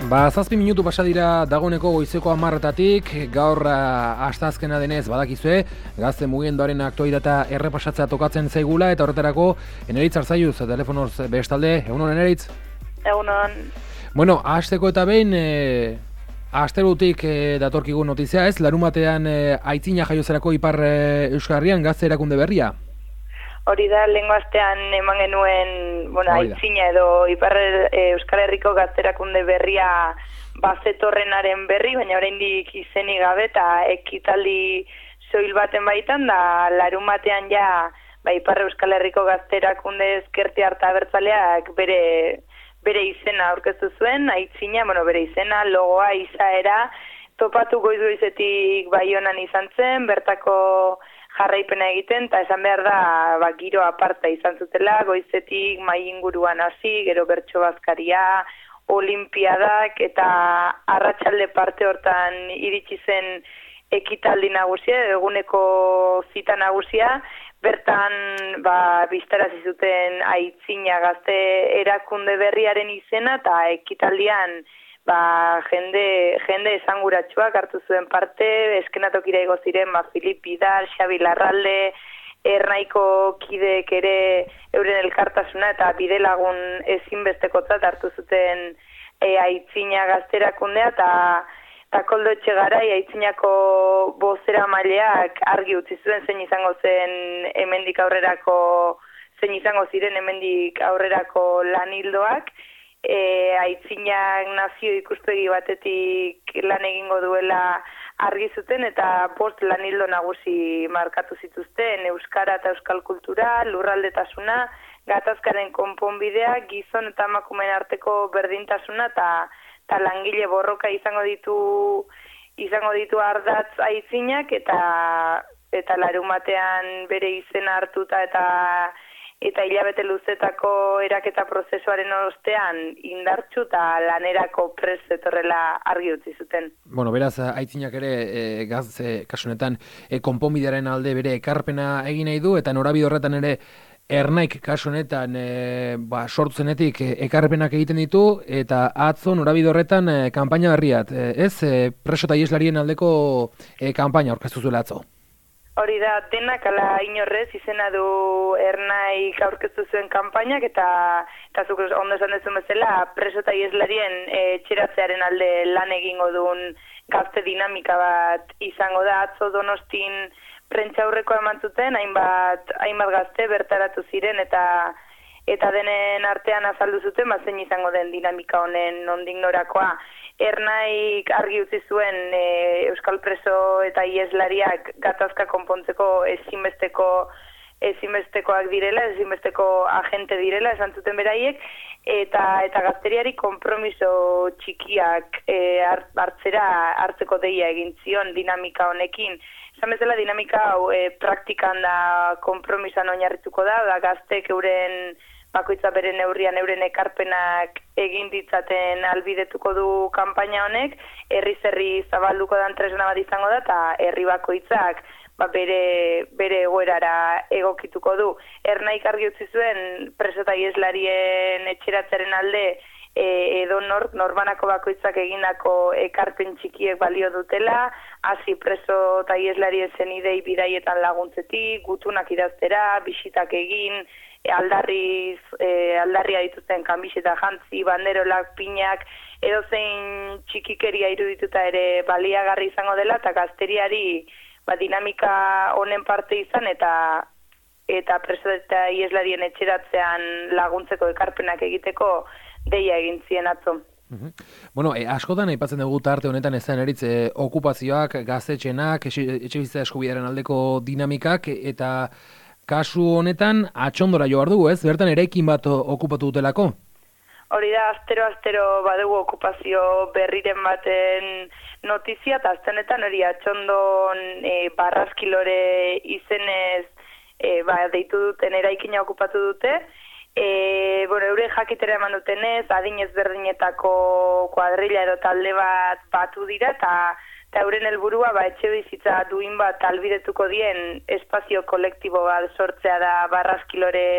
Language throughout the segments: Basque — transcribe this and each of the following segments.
Zazpi minutu pasa dira dagoeneko goizeko 10:00-tatik, gaur asteazkena denez badakizue, Gazte mugimenduaren aktualitatea errepasatzea tokatzen zaigula eta horretarako Eneritz Arzaiuz, telefonoz bestalde, egunon Eneritz? Egunon. Bueno, hasteko eta behin, asterutik datorkigu notizia ez, larunbatean aitzina jaiozerako Ipar Euskal Herrian Gazte erakunde berria? Hori da, lehengo astean eman genuen, aitzina edo Ipar Euskal Herriko Gazte erakunde berria bazetorrenaren berri, baina oraindik izenik gabe eta ekitaldi soil baten baitan, da larun batean ja Ipar Euskal Herriko Gazte erakunde ezkerti harta abertzaleak bere izena aurkeztu zuen, aitzina, bere izena, logoa, izaera, topatu goiz-goizetik Baionan izan zen, bertako jarraipena egiten, eta esan behar da, giro aparta izan zutela, goizetik mai inguruan hasi, gero bertso bazkaria, olimpiadak, eta arratsalde parte hortan iritsi zen ekitaldi nagusia, eguneko zita nagusia, bertan biztarazi zuten aitzina Gazte erakunde berriaren izena, eta ekitaldian jende esanguratsua hartu zuen parte, eskenatokira igo ziren Filip Bidar, Xabi Larralde, Ernaiko kideek ere euren elkartasuna eta bidelagun ezinbestekotzat hartu zuten aitzina Gazte erakundea, eta Koldo Etxegarai aitzinako bozeramaileak argi utzi zuen zein izango ziren hemendik aurrerako lanildoak. Aitzinak nazio ikuspegi batetik lan egingo duela argi zuten eta 5 lanildo nagusi markatu zituzten: euskara eta euskal kultura, lurraldetasuna, gatazkaren konponbidea, gizon eta emakumeen arteko berdintasuna eta langile borroka izango ditu ardatz aitzinak, eta larunbatean bere izena hartuta eta hilabete luzetako eraketa prozesuaren ostean indartsu eta lanerako prest etorrela argi utzi zuten. Beraz, aitzinak ere Gazte kasunetan konponbidearen alde bere ekarpena egin nahi du, eta norabide horretan ere Ernaik kasunetan sortzenetik ekarpenak egiten ditu, eta atzo norabide horretan kanpaina berriat, preso eta ieslarien aldeko kanpaina aurkeztu zuela atzo. Hori da, denak ala inorrez izena du Ernaik aurkeztu zuen kanpainak, eta zuk ondo esan dezun bezala, preso eta ieslarien etxeratzearen alde lan egingo duen gazte dinamika bat izango da. Atzo Donostin prentsaurrekoa eman zuten, hainbat gazte bertaratu ziren, eta denen artean azaldu zuten, zein izango den dinamika honen nondik norakoa. Ernaik argi utzi zuen euskal preso eta ieslariak gatazka konpontzeko ezinbestekoak direla, ezinbesteko agente direla, esan zuten beraiek, eta gazteriari konpromiso txikiak hartzeko deia egin zion dinamika honekin. Esan bezala dinamika hau praktikan da konpromisoan oinarrituko da gaztek euren bakoitza bere neurrian euren ekarpenak egin ditzaten albidetuko du kanpaina honek, herri zabalduko dan tresna bat izango da, eta herri bakoitzak bere egoerara egokituko du. Ernaik argi utzi zuen preso eta ieslarien etxeratzearen alde edo norbanako bakoitzak egindako ekarpen txikiek balio dutela, hasi preso eta ieslarien zenidei bidaietan laguntzetik, gutunak idaztera, bisitak egin, aldarria dituzten kamiseta jantzi, banderolak, pinak, edozein txikikeria irudituta ere baliagarri izango dela, eta gazteriari dinamika honen parte izan, eta preso eta ieslarien etxeratzean laguntzeko ekarpenak egiteko deia egin zien atzo. Askotan aipatzen dugu tarte honetan ezan eritz okupazioak, gaztetxenak, etxebizitza eskubidearen aldeko dinamikak, eta kasu honetan atxondora jo behar dugu, ez? Bertan eraikin bat okupatu dutelako? Hori da, astero badugu okupazio berriren baten notizia, eta aztenetan hori atxondon Barraskilore izenez deitu duten eraikina okupatu dute. Euren jakitera eman dutenez, adin ezberdinetako kuadrilla edo talde bat batu dira, eta euren helburua etxe bizitza duin bat albidetuko dien espazio kolektibo bat sortzea da Barraskilore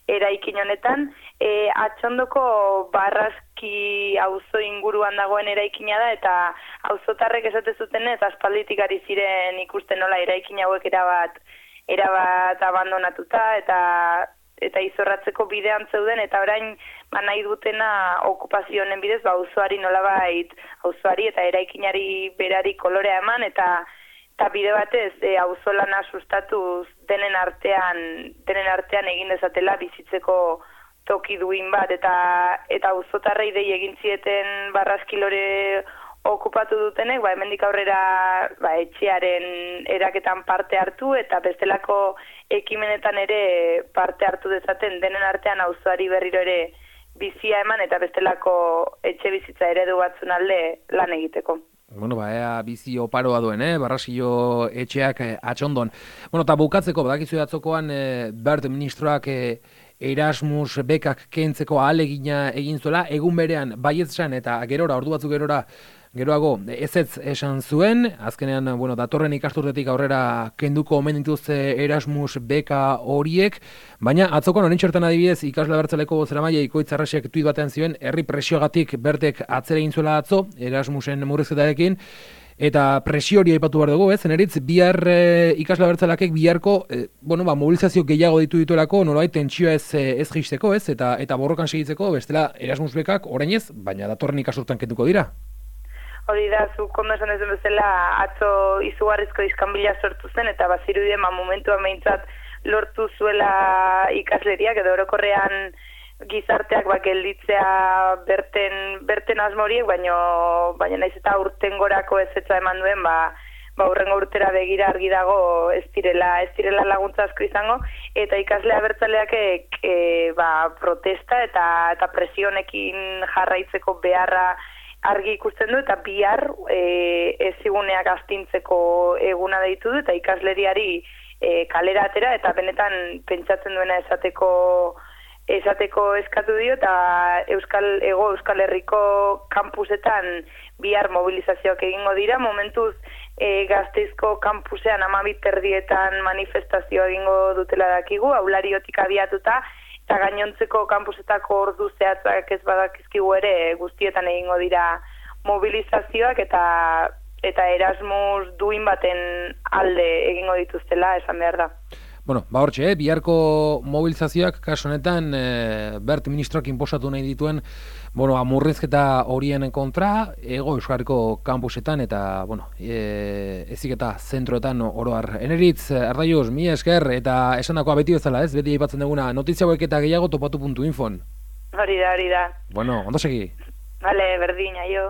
eraikin honetan. Atxondoko Barraski auzo inguruan dagoen eraikina da, eta auzotarrek esate zutenez aspalditik ari ziren ikusten nola eraikin hauek erabat abandonatuta eta izorratzeko bidean zeuden, eta orain nahi dutena okupazio honen bidez auzoari nolabait, auzoari eta eraikinari berari kolorea eman, eta bide batez auzolana sustatuz denen artean egin dezatela bizitzeko toki duin bat, eta auzotarrei dei egin zieten Barraskilore okupatu dutenek, hemendik aurrera etxearen eraketan parte hartu, eta bestelako ekimenetan ere parte hartu dezaten denen artean auzoari berriro ere bizia eman, eta bestelako etxe bizitza eredu batzun alde lan egiteko. Bueno, ea bizi oparoa duen, Barraskilo etxeak Atxondon. Bueno, eta bukatzeko, badakizu atzokoan Bert ministroak Erasmus bekak kentzeko ahalegina egin zuela, egun berean baietzan eta ordu batzuk geroago ezetz esan zuen, azkenean, datorren ikasturtetik aurrera kenduko omen dituzte Erasmus beka horiek, baina atzokoan orain txertan adibidez ikasle abertzaleko bozeramaile Ikoitzarresiak tuit batean zioen, herri presiogatik Bertek atzera egin zuela atzo, Erasmusen murrizketarekin, eta presio hori aipatu behar dugu, zeneritz, bihar ikasle abertzalakek biharko, mobilizazio gehiago dituelako, nolabait tentsioa ez jisteko, eta borrokan segitzeko, bestela Erasmus bekak orain ez, baina datorren ikasturtean kenduko dira. Hori da, zu kondo esan ez bezala atzo izugarrizko iskanbila sortu zen, eta bazirudien momentuan behintzat lortu zuela ikasleriak, edo orokorrean gizarteak gelditzea berten asmoriek, baina naiz eta urten gorako ezetza eman duen, urrengo urtera begira argi dago ez direla laguntza asko izango, eta ikasle abertzaleak protesta eta presionekin jarraitzeko beharra argi ikusten du, eta bihar eziguneak astintzeko eguna deitu du, eta ikasleriari kalera atera, eta benetan pentsatzen duena esateko eskatu dio, eta Euskal Herriko kampusetan bihar mobilizazioak egingo dira, momentuz Gasteizko kampusean 12:30 manifestazioa egingo dutela dakigu, Aulariotik abiatuta, eta gainontzeko kampusetako ordu zehatzak ez badakizkigu ere guztietan egingo dira mobilizazioak, eta Erasmus duin baten alde egingo dituztela esan behar da. Hortxe, biharko mobilizazioak kasu honetan Bert ministroak inposatu nahi dituen murrizketa horien kontra, Hego Euskal Herriko kampusetan eta heziketa zentroetan oro har. Eneritz, Ardaius, mila esker, eta esandakoa beti bezala, beti aipatzen duguna, notizia hauek eta gehiago topatu.infon. Hori da. Ondo segi. Vale, berdin, aio.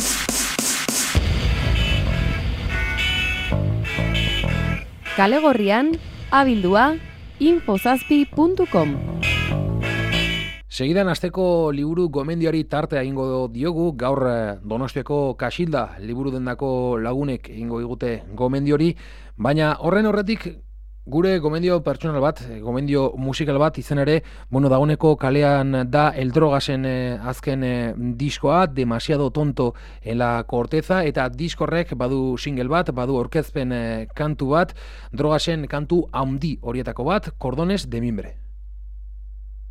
Kale Gorrian, abildua, infozazpi.com. Segidan asteko liburu gomendioari tartea egingo diogu, gaur Donostiako Kaxilda liburu dendako lagunek egingo digute gomendiori, baina horretik gure gomendio pertsonal bat, gomendio musikal bat izan ere, dagoeneko kalean da El Drogasen azken diskoa, Demasiado tonto en la corteza, eta diskorrek badu single bat, badu aurkezpen kantu bat, Drogasen kantu handi horietako bat, Cordones de mimbre.